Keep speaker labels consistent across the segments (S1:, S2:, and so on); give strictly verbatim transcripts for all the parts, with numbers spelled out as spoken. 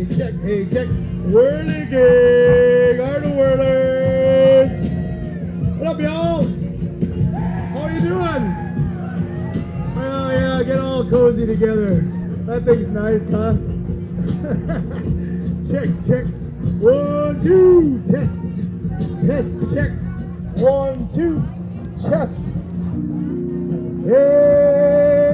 S1: check, hey, check. Whirligig, are the whirlers. What up, y'all? How you doing? Oh, yeah, get all cozy together. That thing's nice, huh? Check, check. One, two, test. Test, check. One, two, chest. Yeah.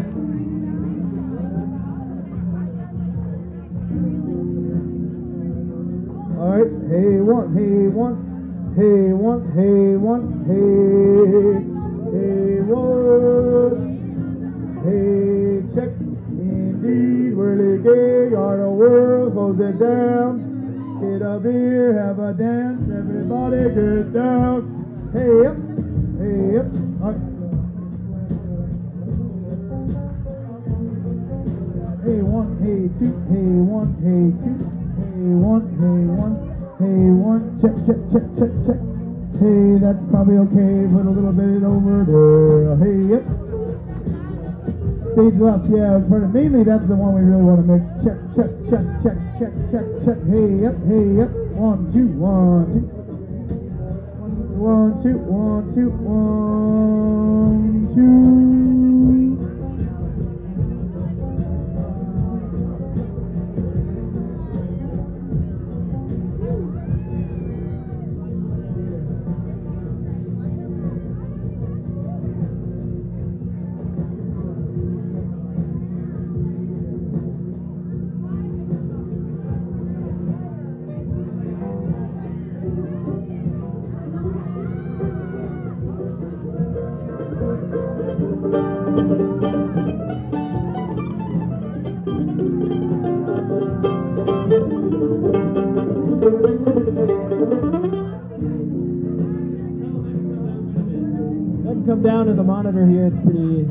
S1: All right, hey one, hey one, hey one, hey one, hey, hey one, hey check. Indeed, whirligig, are the world, close it down. Get a beer, have a dance, everybody get down. Hey up, hey up, all right. Hey one, hey two, hey one, hey two, hey one, hey one, hey one, check, check, check, check, check. Hey, that's probably okay, put a little bit over there. Hey, yep. Stage left, yeah, in front of, mainly that's the one we really want to mix. Check, check, check, check, check, check, check. Hey, yep, hey, yep. One, two, one, two. One, two, one, two, one, two. Come down to the monitor here, it's pretty...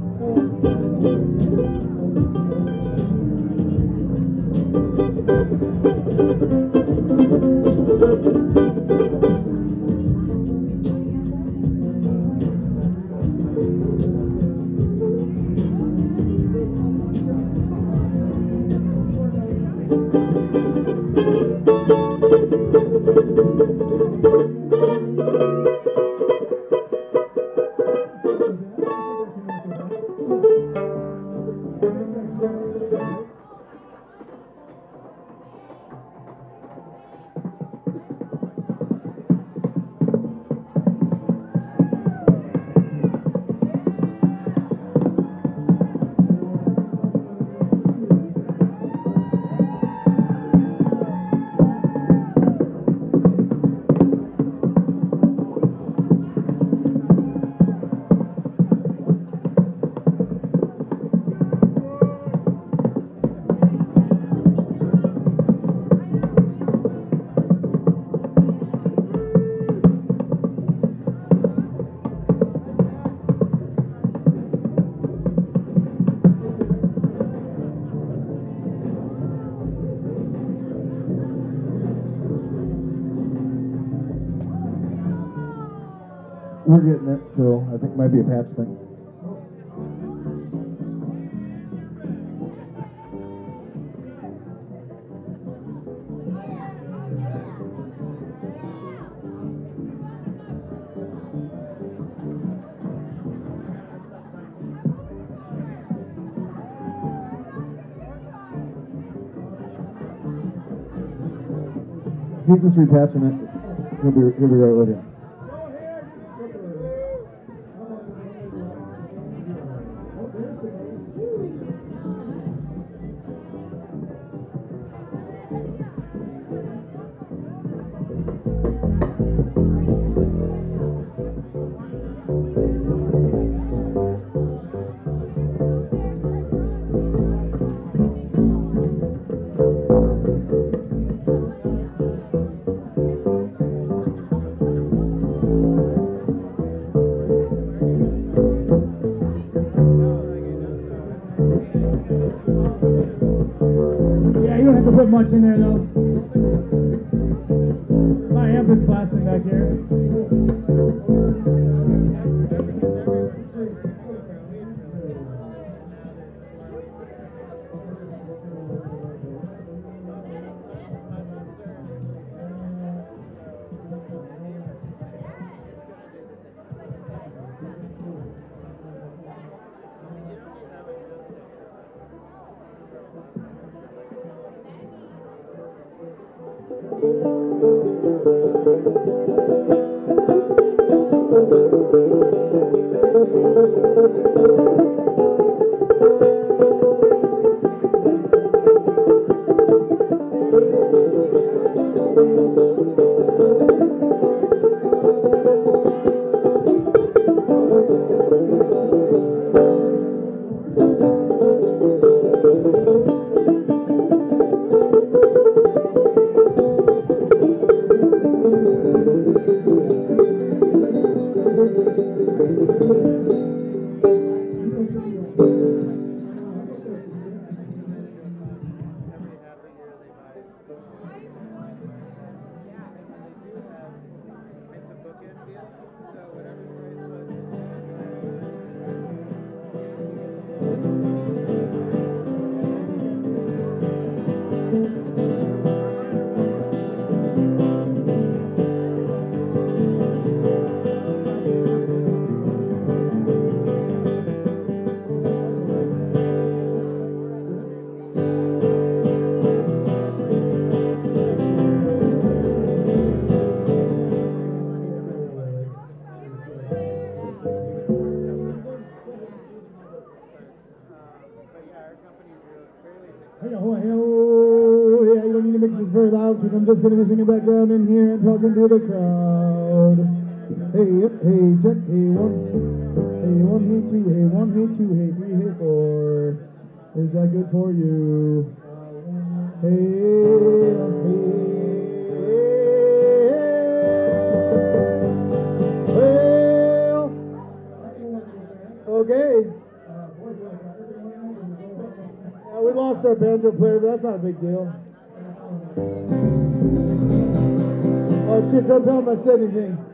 S1: We're getting it, so I think it might be a patch thing. He's just repatching it. He'll be, he'll be right with you. Put much in there though. My amp is blasting back here. Because I'm just going to be singing background in here and talking to the crowd. Hey, yep, hey, check, hey, one, hey, one, hey, two, hey, one, hey, two, hey, three, hey, four. Is that good for you? Hey, hey, well, okay. Yeah, we lost our banjo player, but that's not a big deal. Oh shit, don't tell him I said anything.